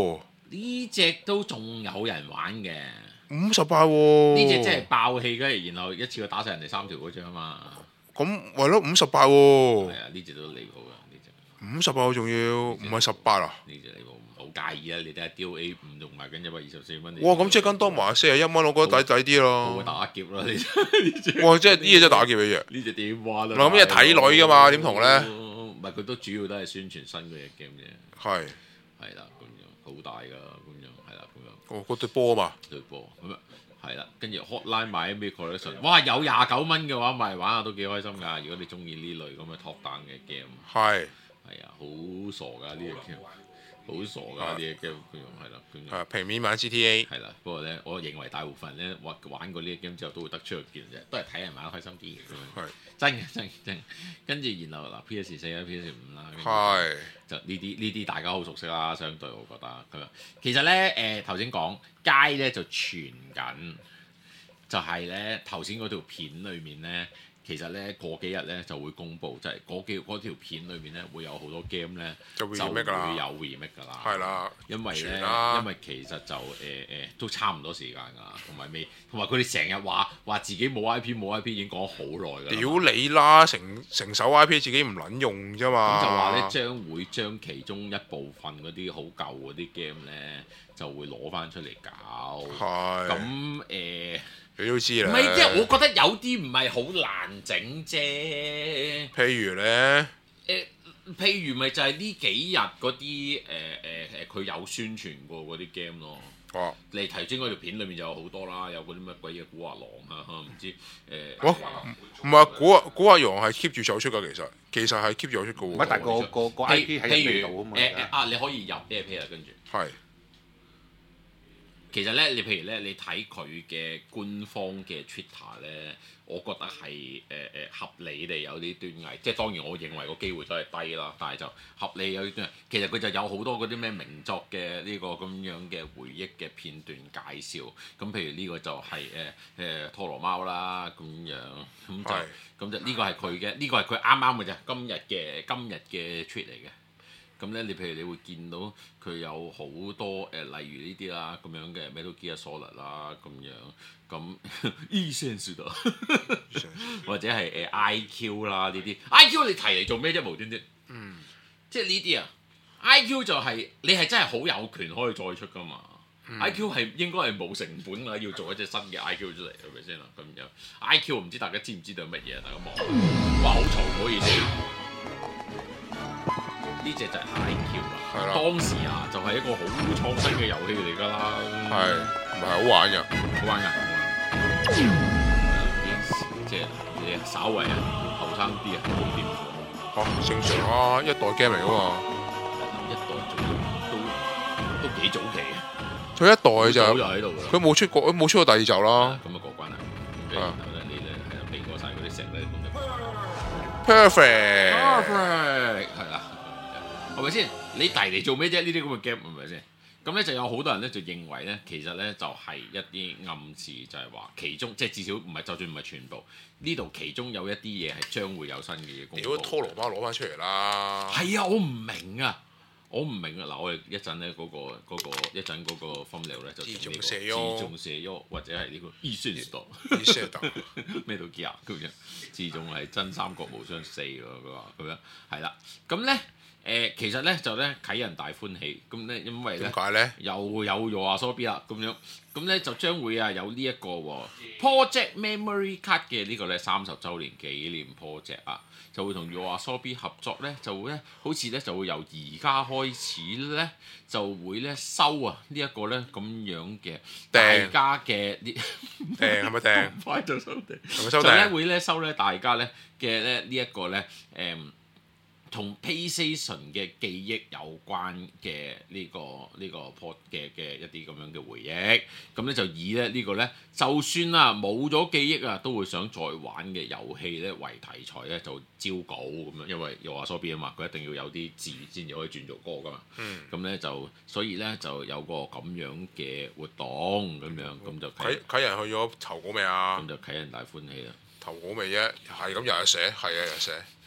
Speaker 4: 呢隻都仲有人玩嘅，
Speaker 3: 五十八喎。
Speaker 4: 呢隻真係爆氣嘅，然後一次過打晒人哋三條嗰張啊嘛。
Speaker 3: 咁係咯，五十八喎。
Speaker 4: 係啊，呢隻都離譜啊，呢隻。
Speaker 3: 五十八喎，仲要唔係十八啊？
Speaker 4: 呢隻離譜，唔好介意啊！你睇下 D O A 五仲賣緊一百二十四蚊。
Speaker 3: 哇！咁即係跟多埋四十一蚊，我覺得抵抵啲
Speaker 4: 好
Speaker 3: 咯。
Speaker 4: 打劫啦！呢隻。
Speaker 3: 哇！即係呢嘢真係打劫嘅嘢。
Speaker 4: 呢隻點玩啊？
Speaker 3: 嗱，咁嘢睇女㗎嘛，點同咧？
Speaker 4: 唔係佢都主要都係宣傳新嗰隻 game 啫。
Speaker 3: 係。
Speaker 4: 係啦，咁樣好大㗎，咁樣係啦，咁樣。
Speaker 3: 哦，嗰對波啊嘛。
Speaker 4: 對波咁啊，係啦，跟住 Hotline 買 N B A Collection，哇！有廿九蚊嘅話，咪玩下都幾開心㗎。如果你中意呢類咁嘅 top down 嘅 game，
Speaker 3: 係。
Speaker 4: 係啊，好傻㗎呢隻 game，好傻㗎呢隻 game，咁樣係啦，咁樣。
Speaker 3: 係平面版 G T A。
Speaker 4: 係啦，不過咧，我認為大部分咧玩玩過呢隻 game 之後都會得出個結論啫，都係睇人玩得開心啲嘅咁樣。
Speaker 3: 係。
Speaker 4: 真嘅真嘅真嘅，跟住然後嗱 P S 四啦 P S 五啦，
Speaker 3: 係。
Speaker 4: 就呢啲呢啲大家好熟悉啦，相對我覺得咁樣。其實咧誒頭先講街咧就傳緊，就係咧頭先嗰條片裏面咧，其實咧過幾日咧就會公佈，即係嗰幾嗰條片裏面咧會有好多 game 咧
Speaker 3: 就會
Speaker 4: 就
Speaker 3: remake 㗎啦
Speaker 4: 會有 remake 㗎啦。
Speaker 3: 係啦。
Speaker 4: 因為咧，
Speaker 3: 傳啦
Speaker 4: 因為其實就誒誒、呃呃、都差唔多時間㗎啦，同埋未，同埋佢哋成日話話自己冇 I P 冇 I P 已經講好耐㗎啦。
Speaker 3: 屌你啦！成成手 I P 自己唔撚用啫嘛。
Speaker 4: 咁就話咧，將會將其中一部分嗰啲好舊嗰啲 game 咧，就會攞翻出嚟搞。
Speaker 3: 係。
Speaker 4: 咁誒，
Speaker 3: 你都知啦。
Speaker 4: 唔係，即係我覺得有啲唔係好難整啫。
Speaker 3: 譬如咧。
Speaker 4: 誒、譬如咪就係呢幾日嗰啲誒誒誒，佢、有宣傳過嗰啲 game 咯。
Speaker 3: 哦。
Speaker 4: 你頭先嗰條片裏面就有好多啦，有嗰啲乜鬼嘢古惑狼啊，唔知誒。
Speaker 3: 哇！唔係古惑古惑羊係 keep 住走出㗎，其實其實係 keep 住走出㗎喎。
Speaker 1: 唔係，但係個個個 I P 喺
Speaker 4: 譬
Speaker 1: 地度啊嘛。
Speaker 4: 如誒誒啊，你可以入 Airplay 啊，跟住。
Speaker 3: 係。
Speaker 4: 其實咧，你譬如咧，你睇佢嘅官方嘅 Twitter 咧，我覺得係誒誒合理地有啲端倪。即係當然，我認為個機會都係低啦，但係就合理有啲端倪。其實佢就有好多嗰啲咩名作嘅呢個咁樣嘅回憶嘅片段介紹。咁譬如呢個就係誒誒拖羅貓啦咁樣，咁就咁就呢個係佢嘅，呢個係佢啱啱嘅啫，今日嘅今日嘅 tweet 嚟嘅。咁咧，你譬如你會見到佢有好多誒、呃，例如呢啲啦，咁樣嘅 Metal Gear Solid 啦，咁樣咁 E-Sense 或者係誒 I Q 啦呢啲 I Q 你提嚟做咩啫？無端端，嗯，即係呢啲啊 I Q 就係、是、你係真係好有權可以再出噶嘛、嗯、I Q 係應該係冇成本啦，要做一隻新嘅 I Q 出嚟係咪先啦？咁樣 I Q 唔知大家知唔知道乜嘢？大家望，哇好嘈，唔好意思。呢隻就係 I Q 啦，當時啊就係一個好創新嘅遊戲嚟㗎啦，
Speaker 3: 係唔係好玩㗎？
Speaker 4: 好玩㗎，即係你稍為啊後生啲啊冇掂貨。
Speaker 3: 嚇正常啊，一代 game 嚟㗎嘛。
Speaker 4: 一代仲都都幾早期嘅。
Speaker 3: 佢一代就
Speaker 4: 早就喺度㗎啦。
Speaker 3: 佢冇出過，冇出過第二集啦。
Speaker 4: 咁啊過關啦。然後咧你咧係啊避過晒嗰啲石咧咁就。
Speaker 3: Perfect。
Speaker 4: Perfect 係啦。係咪先？你遞嚟做咩啫？呢啲咁嘅 game 係咪先？咁咧就有好多人咧就認為咧，其實咧就係一啲暗示，就係話其中即係至少唔係，就算唔係全部，呢度其中有一啲嘢係將會有新嘅嘢公佈。
Speaker 3: 屌拖羅貓攞翻出嚟啦！
Speaker 4: 係啊，我唔明啊，我唔明啊！嗱，我哋一陣咧嗰個嗰個一陣嗰個 thumbnail 咧就
Speaker 3: 自
Speaker 4: 從呢個
Speaker 3: 重射喐
Speaker 4: 自重射喐或者係呢個 E-Sense 咩都見啊咁樣，自重係真三國無雙四喎，佢話咁樣係啦，咁咧。誒、呃、其實咧就咧啟人大歡喜，咁咧因為咧
Speaker 3: 點解咧
Speaker 4: 又有 YOASOBI 啦咁樣，咁咧就將會啊有呢一個喎 Project Memory Card 嘅呢個咧三十週年紀念 project 啊，就會同 YOASOBI 合作咧，就會咧好似咧就會由而家開始咧就會咧收啊呢一個咧咁樣嘅大家嘅呢
Speaker 3: 訂係咪訂？
Speaker 4: 快就收訂，
Speaker 3: 係咪收訂？
Speaker 4: 就咧會咧收咧大家咧嘅咧呢一個咧誒。同 PlayStation 嘅記憶有關嘅呢、這個呢、這個 port 嘅嘅一啲咁樣嘅回憶，咁咧就以咧呢個咧，就算啊冇咗記憶啊，都會想再玩嘅遊戲咧為題材咧就招稿咁樣，因為又話 YOASOBI 啊嘛，佢一定要有啲字先至可以轉做歌噶嘛。嗯。咁咧就所以咧就有個咁樣嘅活動咁樣，咁、嗯、就
Speaker 3: 啟啟人去咗投稿未啊？
Speaker 4: 咁就啟人大歡喜啦。
Speaker 3: 投稿未啫？係咁日日寫，係啊日日寫。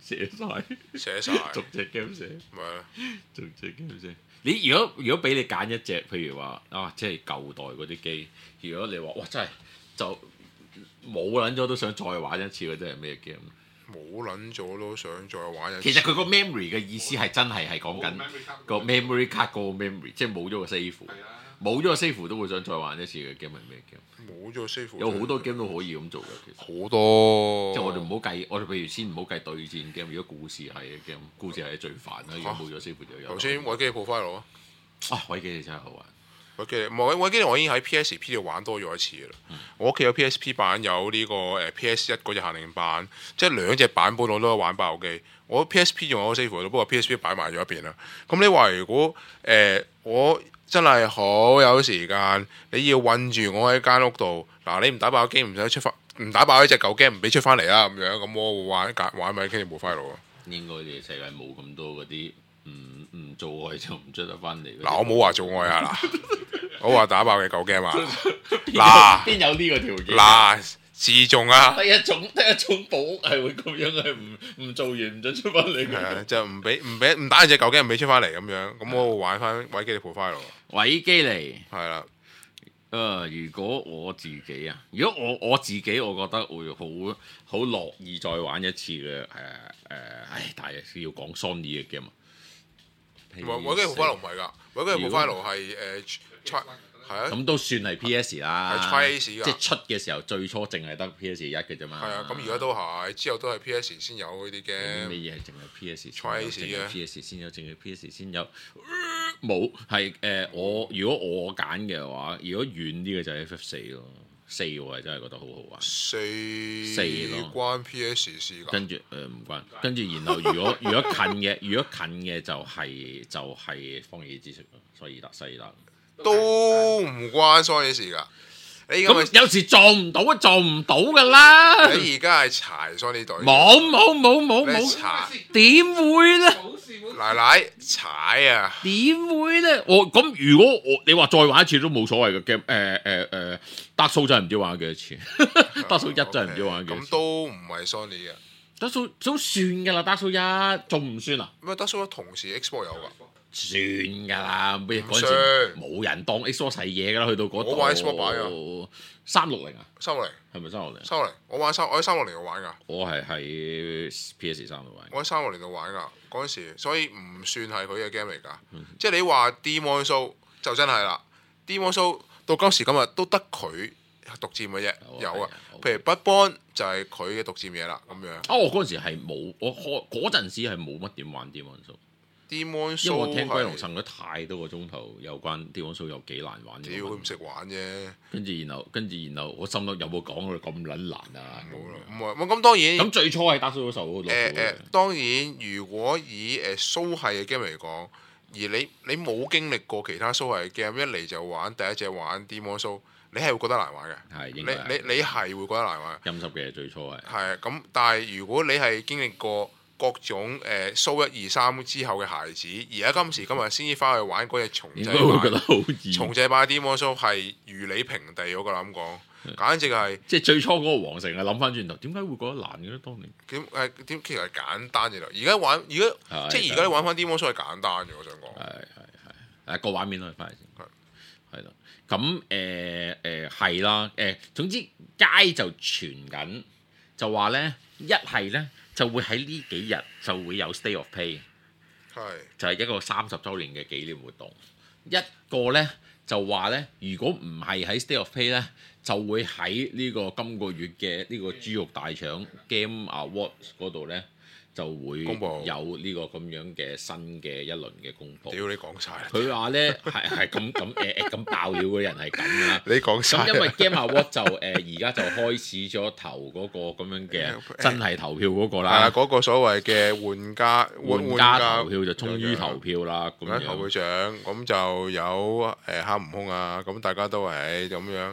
Speaker 4: 寫晒，
Speaker 3: 寫晒，
Speaker 4: 逐隻 game 寫，
Speaker 3: 咪係咯
Speaker 4: 逐隻 game 寫。你如果如果俾你揀一隻，譬如話啊，即係舊代嗰啲機，如果你話哇真係就冇撚咗都想再玩一次嗰啲係咩 game？
Speaker 3: 冇撚咗都想再玩一次。
Speaker 4: 其實佢個 memory 嘅意思係真係係講緊個 memory card 個 memory，即係冇咗個 save，冇咗個 save 都會想再玩一次嘅 game 係咩 game？
Speaker 3: 冇咗 save，
Speaker 4: 有好多 game 都可以咁做嘅，其實
Speaker 3: 好多。
Speaker 4: 即係我哋唔好計，我哋譬如先唔好計對戰 game，如果故事係嘅 game，故事係最煩啦。如果冇咗 save 就有。
Speaker 3: 頭先維基嘅 profile 啊，
Speaker 4: 啊維基真係好玩。
Speaker 3: 維基唔係維基，我已經喺 P S P 度玩多咗一次嘅啦。嗯、我屋企有 P S P 版，有呢個誒 P S 一嗰隻限定版，即係兩隻版本我都玩爆機。我 P S P 仲有 save 度，不過 P S P 擺埋咗一邊啦。咁你話如果誒、呃、我真係好有時間，你要韞住我喺間屋度，嗱你唔打爆機唔使出翻，唔打爆呢隻舊 game 唔俾出翻嚟啦咁樣，咁我會玩玩咪傾住冇 file 咯。
Speaker 4: 應該嘅世界冇咁多嗰啲唔唔做愛就唔出得翻嚟。
Speaker 3: 嗱我冇話做愛啊嗱，我話打爆嘅舊 game 啊，
Speaker 4: 嗱邊有呢個條件？
Speaker 3: 嗱自重啊，
Speaker 4: 第一種第一種保屋係會咁樣係唔唔做完唔准出翻嚟嘅。
Speaker 3: 係啊，就唔俾唔俾唔打完隻舊 game 唔俾出翻嚟咁樣，咁我會玩翻維基嘅 profile。
Speaker 4: 維基嚟
Speaker 3: 係啦。
Speaker 4: 誒、呃，如果我自己啊，如果我我自己，我覺得會好好樂意再玩一次嘅誒誒，唉，但係要講 Sony 嘅 game 啊。
Speaker 3: 維基嘅 profile 唔係㗎，維基嘅 profile 係誒係啊，
Speaker 4: 咁都算係 P S 啦，
Speaker 3: 係 Twice 㗎，
Speaker 4: 即係出嘅時候最初淨係得 P S 一嘅啫嘛。
Speaker 3: 係啊，咁而家都係，之後都係 P S 先有嗰啲嘅。
Speaker 4: 咩嘢係淨係 P S
Speaker 3: Twice 嘅
Speaker 4: ？P S 先有，淨係 P S 先有。冇係誒，我如果我揀嘅話，如果遠啲嘅就係 F F 四咯，四我係真係覺得好好玩。
Speaker 3: 四
Speaker 4: 四咯，
Speaker 3: 關 P S 事㗎。
Speaker 4: 跟住誒唔關，跟住然後如果如果近嘅，如果近嘅就係、是、就係、是、荒野之息咯，所以得西得。
Speaker 3: 都唔關 Sony 事㗎。你
Speaker 4: 咁有時撞唔到啊，撞唔到㗎啦。
Speaker 3: 你而家係柴 Sony 隊。
Speaker 4: 冇冇冇冇冇，點會咧？
Speaker 3: 奶奶踩啊！
Speaker 4: 點會咧？我咁如果我你話再玩一次都冇所謂嘅 game，誒誒誒，Dark Souls 真係唔知玩咗幾多次，Dark Souls 一真係唔知玩咗幾多次。
Speaker 3: 咁都唔係 Sony 嘅。
Speaker 4: Dark Souls 都算㗎啦，Dark Souls 一仲唔算啊？
Speaker 3: 咩 Dark Souls 同時 Xbox 有㗎？
Speaker 4: 算㗎啦，咩嗰陣
Speaker 3: 算
Speaker 4: 時冇人當 Xbox 係嘢㗎啦，去到嗰度。
Speaker 3: 我玩 Xbox 版㗎，
Speaker 4: 三六零啊，
Speaker 3: 三六零
Speaker 4: 係咪三六零？
Speaker 3: 三六零，我玩三，我喺三六零度玩㗎。
Speaker 4: 我係喺 P S 三度玩。
Speaker 3: 我喺三六零度玩㗎嗰陣時，所以唔算係佢嘅 game 嚟㗎。
Speaker 4: 嗯、
Speaker 3: 即係你話 Demon's Souls 就真係啦，Demon's Souls到今時今日都得佢獨佔嘅啫，有啊。譬如 Bloodborne 就係佢嘅獨佔嘢啦，咁樣。
Speaker 4: 啊！我嗰陣時係冇，我開嗰陣時係冇乜點玩 Demon's Souls。
Speaker 3: Demon's Souls
Speaker 4: 因為我聽龜龍呻咗太多個鐘頭有關 Demon's Souls有幾難玩。
Speaker 3: 屌佢唔識玩啫。
Speaker 4: 跟住然後跟住然後我心諗有冇講佢咁撚難啊？
Speaker 3: 冇啦，唔係咁當然。
Speaker 4: 咁最初係 Dark Souls 受好多苦
Speaker 3: 誒誒，當然如果以誒蘇系嘅 game 嚟講，而你你冇經歷過其他蘇系嘅 game，一嚟就玩第一隻玩 Demon's Souls，你係會覺得難玩嘅。
Speaker 4: 係
Speaker 3: 你你你係會覺得難玩。
Speaker 4: 陰濕嘅最初係。
Speaker 3: 係咁，但係如果你係經歷過各種誒蘇一二三之後嘅孩子，而家今時今日先至翻去玩嗰隻重製版，
Speaker 4: 會覺得好易。
Speaker 3: 重製版 Demon's Souls 係如履平地，我夠膽講，簡直係。
Speaker 4: 即係最初嗰個皇城啊，諗翻轉頭，點解會覺得難嘅咧？當年
Speaker 3: 點誒點其實係簡單嘅啦，而家玩而家即係而家你玩翻 Demon's Souls 係簡單嘅，我想講。
Speaker 4: 係係係誒個畫面都係翻嚟先。係啦，咁誒誒係啦，誒總之街就傳緊，就話咧一係咧。就會喺呢幾日就會有 State of Play，
Speaker 3: 係
Speaker 4: 就係一個三十週年嘅紀念活動。一個咧就話咧，如果唔係喺 State of Play 咧，就會喺呢個今個月嘅呢個豬肉大腸 Game Awards 嗰度咧，就會有呢個咁樣嘅新嘅一輪嘅公佈。
Speaker 3: 屌你講晒，
Speaker 4: 佢話咧係係咁咁誒誒咁爆料嘅人係咁啦。
Speaker 3: 你講晒。
Speaker 4: 咁因為 Game Award 就誒而家就開始咗投嗰個咁樣嘅真係投票嗰個啦。
Speaker 3: 係啊，嗰個所謂嘅玩家
Speaker 4: 玩家投票就終於投票啦。咁樣投
Speaker 3: 票獎咁就有誒黑悟空啊，咁大家都係咁樣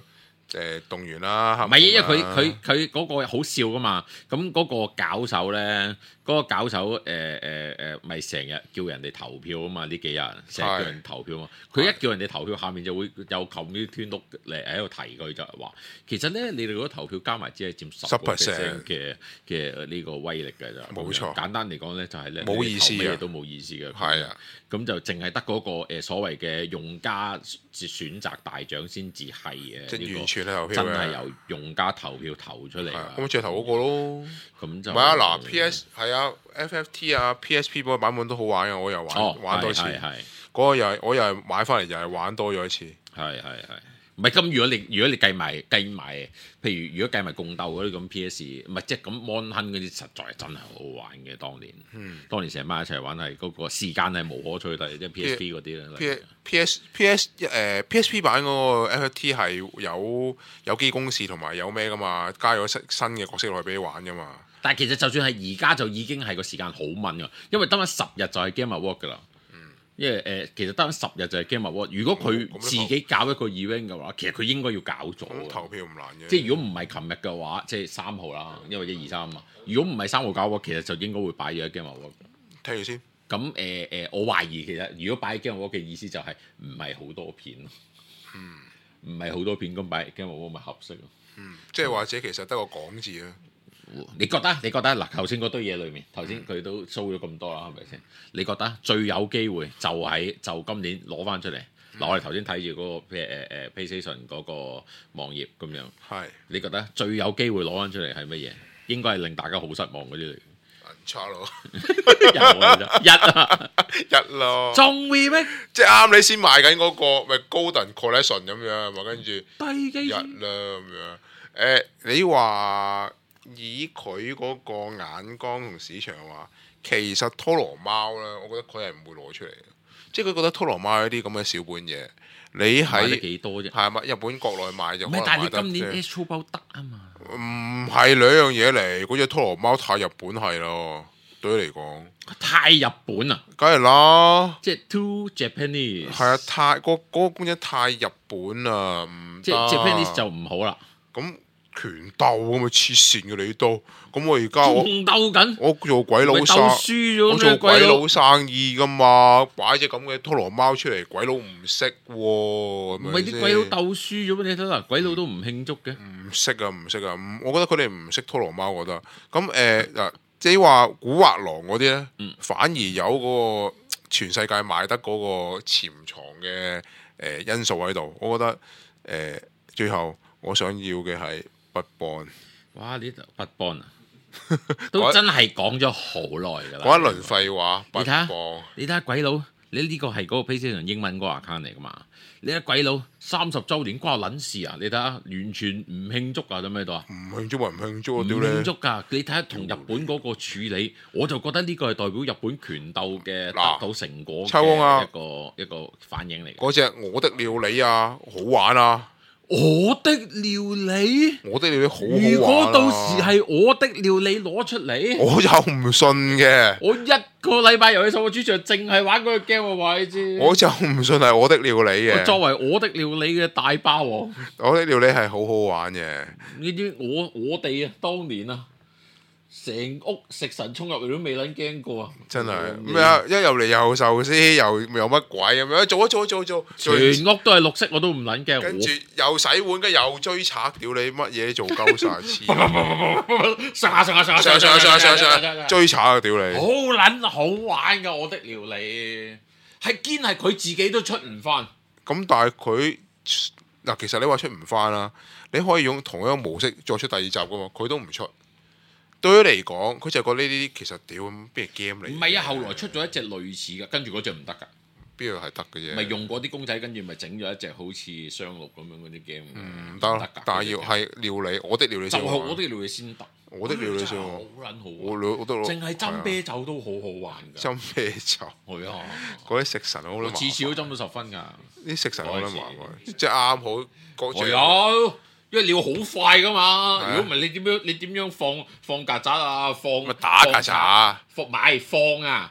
Speaker 3: 誒動員啦，
Speaker 4: 唔係，因為佢佢佢嗰個好笑噶嘛。咁嗰個搞手咧，嗰、嗰個搞手誒誒誒，咪成日叫人哋投票啊嘛。呢幾日成日叫人投票啊嘛。佢一叫人哋投票，下面就會有冚啲團碌嚟喺度提佢，就係話其實咧，你哋嗰個投票加埋只係佔十 percent 嘅嘅呢個威力㗎咋。
Speaker 3: 冇錯。
Speaker 4: 簡單嚟講咧，就係咧
Speaker 3: 冇意思嘅，
Speaker 4: 都冇意思嘅。
Speaker 3: 係啊。
Speaker 4: 咁就淨係得嗰個誒所謂嘅用家選擇大獎先至係嘅，
Speaker 3: 即係完全係投票嘅，
Speaker 4: 真係由用家投票投出嚟。
Speaker 3: 咁最投嗰個咯。
Speaker 4: 咁就
Speaker 3: 唔係啊！嗱，P S 係啊 ，F F T 啊 ，P S P 嗰個版本都好玩嘅，我又玩、哦、玩多次。嗰個又係我又係買翻嚟，又係玩多咗一次。
Speaker 4: 係係係。唔係咁，如果你如果你計埋計埋，譬如如果計埋共鬥嗰啲咁 P S， 唔係即係咁 Mon Hun 嗰啲，實在係真係好好玩嘅。當年，嗯、當年成班一齊玩係嗰個時間係無可取代，即係 P S P 嗰啲咧。
Speaker 3: P P S P S 誒 P S P 版嗰個 F F T 係有有機公示同埋有咩噶嘛，加咗新新嘅角色落去俾你玩噶嘛。
Speaker 4: 但係其實就算係而家就已經係個時間好問㗎，因為得翻十日就係 Game Award 㗎啦。因為誒、呃，其實得翻十日就係 Game Award。如果佢自己搞一個 event 嘅話，其實佢應該要搞咗。
Speaker 3: 投票唔難嘅。即
Speaker 4: 係如果唔係琴日嘅話，即係三號啦，因為一二三啊嘛。如果唔係三號搞嘅話，其實就應該會擺咗喺 Game Award。
Speaker 3: 聽住先。
Speaker 4: 咁誒誒，我懷疑其實如果擺喺 Game Award 嘅意思就係唔係好多片咯。嗯。唔係好多片咁擺 Game Award 咪合適咯。
Speaker 3: 嗯。即係或者其實得個講字啊。
Speaker 4: 你覺得？你覺得嗱？頭先嗰堆嘢裏面，頭先佢都 show 咗咁多啦，係咪先？你覺得最有機會就喺就今年攞翻出嚟？嗱、嗯，我哋頭先睇住嗰個誒誒 PlayStation 嗰個網頁咁樣。係。你覺得最有機會攞翻出嚟係乜嘢？應該係令大家好失望嗰啲嚟。
Speaker 3: 銀叉咯，
Speaker 4: 一啊，
Speaker 3: 一咯。
Speaker 4: 仲 remake？
Speaker 3: 即係啱你先賣緊嗰個咪 Golden Collection 咁樣，咪跟住
Speaker 4: 低機
Speaker 3: 一啦咁樣。誒，你話？以佢嗰個眼光同市場話，其實拖羅貓咧，我覺得佢係唔會攞出嚟嘅，即係佢覺得拖羅貓呢啲咁嘅小本嘢，你喺
Speaker 4: 幾多啫？
Speaker 3: 係咪日本國內買就可能買得啫。
Speaker 4: 但係你今年 Astro 包得啊嘛？
Speaker 3: 唔係兩樣嘢嚟，嗰隻拖羅貓太日本係咯，對佢嚟講。
Speaker 4: 太日本啊！
Speaker 3: 梗係啦，
Speaker 4: 即係 too Japanese。
Speaker 3: 係啊，太嗰嗰、嗰個公仔太日本啊，唔
Speaker 4: 即係 Japanese 就唔好啦。
Speaker 3: 咁。拳鬥咁咪黐線嘅你都，咁我而家我
Speaker 4: 鬥緊，
Speaker 3: 我做鬼佬生，我做鬼佬生意噶嘛，擺隻咁嘅拖羅貓出嚟，鬼佬唔識喎，唔
Speaker 4: 係啲鬼佬鬥輸咗咩？你睇嗱，鬼佬都唔慶祝嘅，
Speaker 3: 唔識啊，唔識啊，我覺得佢哋唔識拖羅貓，我覺得，咁誒嗱，即係話古惑狼嗰啲咧，嗯、反而有嗰個全世界賣得嗰個潛藏嘅誒、呃、因素喺度，我覺得誒、呃、最後我想要嘅係。不幫，
Speaker 4: 哇！呢度不幫啊，都真係講咗好耐㗎啦。
Speaker 3: 講一輪廢話，
Speaker 4: 你睇下，你睇下鬼佬，你呢個係嗰個 PlayStation 英文嗰個 account 嚟㗎嘛？你睇鬼佬三十週年關我撚事啊！你睇下，完全唔慶祝啊！喺咩度啊？
Speaker 3: 唔慶祝咪唔慶祝啊！
Speaker 4: 唔慶祝㗎！你睇下同日本嗰個處理，我就覺得呢個係代表日本拳鬥嘅得到成果嘅一個一個反應嚟。
Speaker 3: 嗰隻我的料理啊，好玩啊！
Speaker 4: 我的料理，
Speaker 3: 我的料理好好玩啊！
Speaker 4: 如果到時係我的料理攞出嚟，
Speaker 3: 我又唔信嘅。
Speaker 4: 我一個禮拜遊戲數個主場，淨係玩嗰個 game 我話你知。
Speaker 3: 我就唔信係我的料理嘅。
Speaker 4: 我作為我的料理嘅大包王，
Speaker 3: 我的料理係好好玩嘅。
Speaker 4: 呢啲我我哋啊，當年啊。成屋食神衝入嚟都未撚驚過啊！
Speaker 3: 真係咩啊？一入嚟又壽司，又又乜鬼咁樣？做一做做做，
Speaker 4: 全屋都係綠色，我都唔撚驚。
Speaker 3: 跟住又洗碗，跟又追賊，屌你乜嘢做鳩晒黐！
Speaker 4: 上下上下上下
Speaker 3: 上上上上上追賊啊！屌你！
Speaker 4: 好撚好玩㗎，我的料理係堅係佢自己都出唔翻。
Speaker 3: 咁但係佢嗱，其實你話出唔翻啦，你可以用同一個模式再出第二集噶嘛，佢都唔出。對佢嚟講，佢就覺得呢啲其實屌邊係 game 嚟？
Speaker 4: 唔係啊，後來出咗一隻類似嘅，跟住嗰隻唔得㗎。
Speaker 3: 邊度係得嘅啫？
Speaker 4: 咪用嗰啲公仔，跟住咪整咗一隻好似雙鹿咁樣嗰啲 game。
Speaker 3: 唔得，但係要係料理，我的料理先
Speaker 4: 就係我的料理先得。我的料理先好撚好玩。我我都淨係斟啤酒都好好玩㗎。
Speaker 3: 斟啤酒
Speaker 4: 係啊，
Speaker 3: 嗰啲食神好撚麻煩。
Speaker 4: 次次都斟到十分㗎。
Speaker 3: 啲食神好撚麻煩，即係啱好嗰隻。
Speaker 4: 有。因為你要好快噶嘛，如果唔係你點樣你點樣放放曱甴啊？放
Speaker 3: 打曱甴，
Speaker 4: 放買放啊！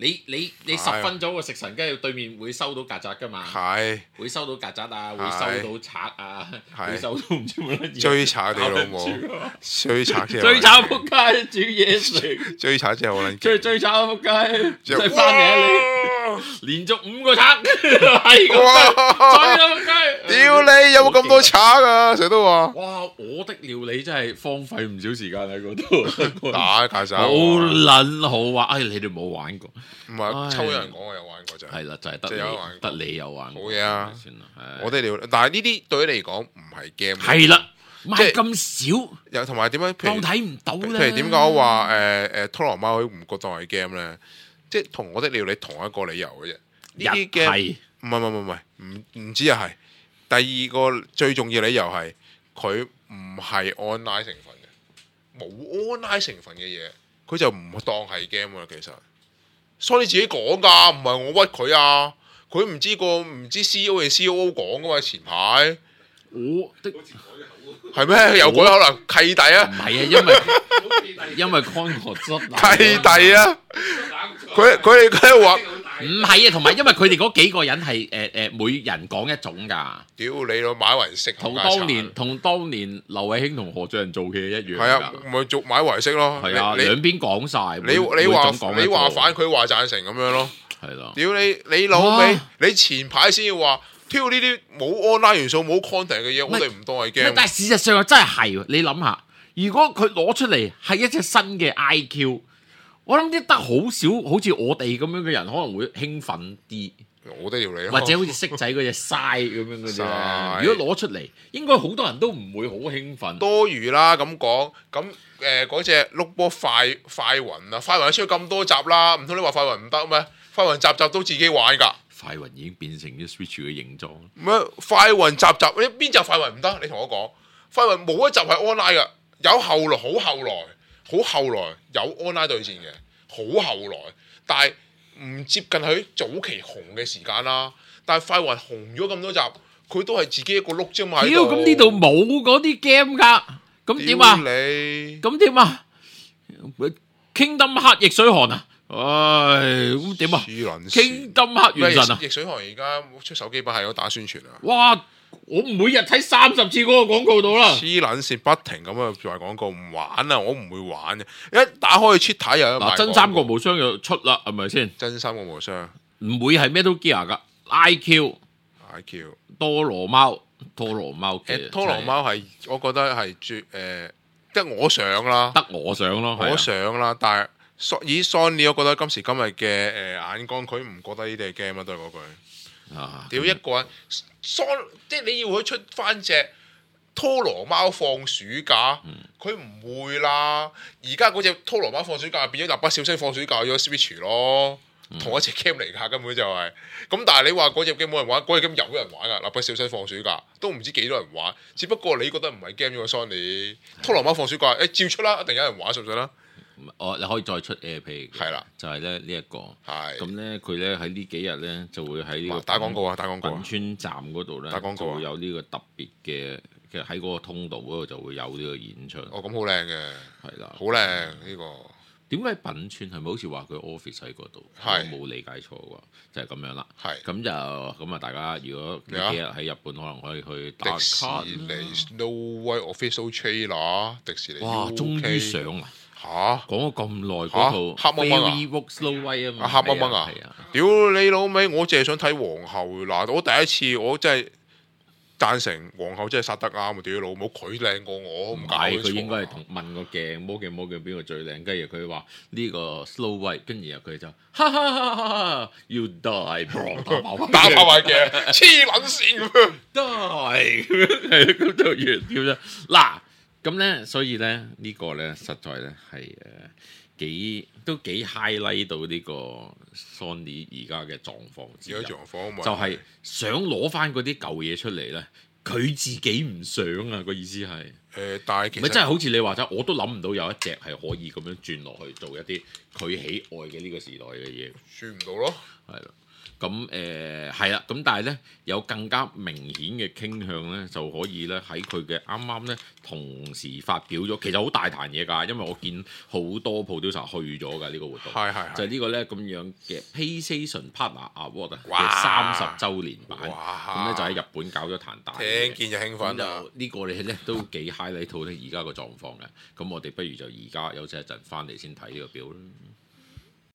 Speaker 4: 你你你十分咗個食神雞，對面會收到曱甴㗎嘛？
Speaker 3: 係
Speaker 4: 會收到曱甴啊，會收到賊啊，
Speaker 3: 係
Speaker 4: 會收到唔知乜嘢。
Speaker 3: 追賊你老母，追賊先。
Speaker 4: 追賊仆街煮嘢食，
Speaker 3: 追賊真係好撚勁。
Speaker 4: 追追賊仆街，
Speaker 3: 就
Speaker 4: 真係翻嚟啊你！連續五個賊，係咁
Speaker 3: 哇
Speaker 4: 追到仆街。
Speaker 3: 屌你有冇咁多賊啊？成日都話。
Speaker 4: 哇！我的料理真係荒廢唔少時間喺嗰度。
Speaker 3: 打曱甴。
Speaker 4: 好撚好玩，哎！你哋冇玩過。
Speaker 3: 唔係抽有人講我有玩過就係。
Speaker 4: 係啦，就係得
Speaker 3: 就有玩
Speaker 4: 你得你有玩過。
Speaker 3: 好嘢啊！
Speaker 4: 算啦，
Speaker 3: 我哋料，但係呢啲對你嚟講唔係 game。
Speaker 4: 係啦，
Speaker 3: 即
Speaker 4: 賣
Speaker 3: 係
Speaker 4: 咁少，
Speaker 3: 又同埋點樣？譬如
Speaker 4: 當睇唔到咧。
Speaker 3: 譬如點解我話誒誒拖羅貓唔覺當係 game 咧？即係同我的料理同一個理由嘅啫。呢啲 game
Speaker 4: 係
Speaker 3: 唔係唔係唔係唔唔止又係。第二個最重要理由係佢唔係 online 成分嘅，冇 online 成分嘅嘢，佢就唔當係 game 啦。其實，所以你自己講㗎，唔係我屈佢啊。佢唔知個唔知 C E O 定 C O O 講㗎嘛？前排
Speaker 4: 我的
Speaker 3: 係咩？有嗰可能契弟啊？
Speaker 4: 唔係啊，因為因為 Concord 執
Speaker 3: 契弟啊！佢佢哋佢哋話
Speaker 4: 唔係啊，同埋因為佢哋嗰幾個人係誒誒每人講一種㗎，
Speaker 3: 屌你咯，買為食
Speaker 4: 同當年同當年劉偉興同何俊仁做嘅一樣。
Speaker 3: 係啊，咪做買為食咯。
Speaker 4: 係啊，
Speaker 3: 你
Speaker 4: 兩邊講晒。
Speaker 3: 你你話你話反佢話贊成咁樣咯。
Speaker 4: 係咯。
Speaker 3: 屌你你老味，你前排先要話，挑呢啲冇 online 元素冇 content 嘅嘢，我哋唔當係 game。
Speaker 4: 但係事實上又真係係喎，你諗下，如果佢攞出嚟係一隻新嘅 I Q。我諗啲得好少，好似我哋咁樣嘅人可能會興奮啲，
Speaker 3: 我都要你
Speaker 4: 或者好似色仔嗰隻嘥咁樣嗰啲
Speaker 3: 嘥
Speaker 4: 咧。如果攞出嚟，應該好多人都唔會好興奮。
Speaker 3: 多餘啦咁講，咁誒嗰隻碌波快快雲啊，快雲出咗咁多集啦，唔通你話快雲唔得咩？快雲集集都自己玩㗎。
Speaker 4: 快雲已經變成咗 Switch 嘅形狀。
Speaker 3: 咩快雲集集？你邊集快雲唔得？你同我講，快雲冇一集係 online 㗎，有後來好後來。好後來有 online 對戰嘅，好後來，但係唔接近佢早期紅嘅時間啦。但係快雲紅咗咁多集，佢都係自己一個碌啫嘛。
Speaker 4: 屌，咁呢度冇嗰啲 game 㗎，咁點啊？
Speaker 3: 你
Speaker 4: 咁點啊？Kingdom Hearts 逆水寒啊！唉，咁點啊？Kingdom Hearts原神啊！
Speaker 3: 逆水寒而家出手機版係有打宣傳啊！
Speaker 4: 哇！我每日睇三十次嗰個廣告度啦，
Speaker 3: 黐撚線不停咁啊賣廣告，唔玩啊！我唔會玩嘅，一打開 Twitter 又有賣廣告。
Speaker 4: 嗱，真三國無雙又出啦，係咪先？
Speaker 3: 真三國無雙
Speaker 4: 唔會係 Metal Gear 噶 I Q
Speaker 3: I Q
Speaker 4: 多羅貓多羅貓嘅
Speaker 3: 拖羅貓係，我覺得係絕誒，得我想啦，
Speaker 4: 得我想咯，
Speaker 3: 我想啦，但係以 Sony 我覺得今時今日嘅誒眼光，佢唔覺得呢啲係 game 啦，都係嗰句。
Speaker 4: 啊！
Speaker 3: 屌一個人，即係你要佢出翻隻拖羅貓放暑假，佢唔、嗯、會啦。而家嗰隻拖羅貓放暑假變咗蠟筆小新放暑假咗 Switch 咯，嗯、同一隻 game 嚟㗎，根本就係、是。咁但係你話嗰隻 game 冇人玩，嗰隻 game 有人玩㗎，蠟筆小新放暑假都唔知幾多人玩。只不過你覺得唔係 game 咗 Sony 拖羅貓放暑假，誒、欸、照出啦，一定有人玩，信唔信啦？
Speaker 4: 哦，你可以再出誒，譬如係
Speaker 3: 啦，
Speaker 4: 就係咧呢一個，
Speaker 3: 係
Speaker 4: 咁咧佢咧喺呢幾日咧就會喺呢個
Speaker 3: 打廣告啊，打廣告啊，
Speaker 4: 品川站嗰度咧，
Speaker 3: 打廣告啊，
Speaker 4: 會有呢個特別嘅嘅喺嗰個通道嗰度就會有呢個演出。
Speaker 3: 哦，咁好靚嘅，
Speaker 4: 係啦，
Speaker 3: 好靚呢個。
Speaker 4: 點解品川係咪好似話佢 office 喺嗰度？我冇理解錯喎，就係咁樣啦。
Speaker 3: 係
Speaker 4: 咁就咁啊！大家如果呢幾日喺日本，可能可以去打卡。
Speaker 3: 迪士尼 Snow White Official Trailer，迪士尼
Speaker 4: 哇，終於上啦！
Speaker 3: 嚇，
Speaker 4: 講咗咁耐嗰套
Speaker 3: 黑掹掹啊
Speaker 4: Fairy Snow White 啊嘛，
Speaker 3: 黑掹掹啊！屌你老味，我淨係想睇皇后嗱，我第一次我真係贊成皇后真係殺得啱啊！屌老母，佢靚過我，唔
Speaker 4: 係佢應該係同問個鏡魔鏡魔鏡邊個最靚，跟住佢話呢個 Snow White，跟住然後佢就哈哈哈哈 ，You die，
Speaker 3: 打爆埋鏡，黐撚線咁樣
Speaker 4: die，係咁就完叫啫。嗱。咁咧，所以咧呢、這個咧，實在咧係誒幾都幾 highlight 到呢個 Sony 而家嘅狀況之一。
Speaker 3: 狀況
Speaker 4: 就係想攞翻嗰啲舊嘢出嚟咧，佢自己唔想啊！個意思係誒、
Speaker 3: 呃，但係其實
Speaker 4: 咪真係好似你話齋，我都諗唔到有一隻係可以咁樣轉落去做一啲佢喜愛嘅呢個時代嘅嘢，
Speaker 3: 轉唔到咯。
Speaker 4: 係啦， 咁誒係啦，咁但係咧有更加明顯嘅傾向咧，就可以咧喺佢嘅啱啱咧同時發表咗，其實好大壇嘢㗎，因為我見好多 producer 去咗㗎呢個活動，
Speaker 3: 係係
Speaker 4: 就係呢個咧咁樣嘅 PlayStation Partner Award 嘅三十週年版，咁咧就喺日本搞咗壇大嘅，
Speaker 3: 聽見就興奮啊！
Speaker 4: 呢個你咧都幾 highlight 到咧而家個狀況嘅，咁我哋不如就而家休息一陣，翻嚟先睇呢個表啦。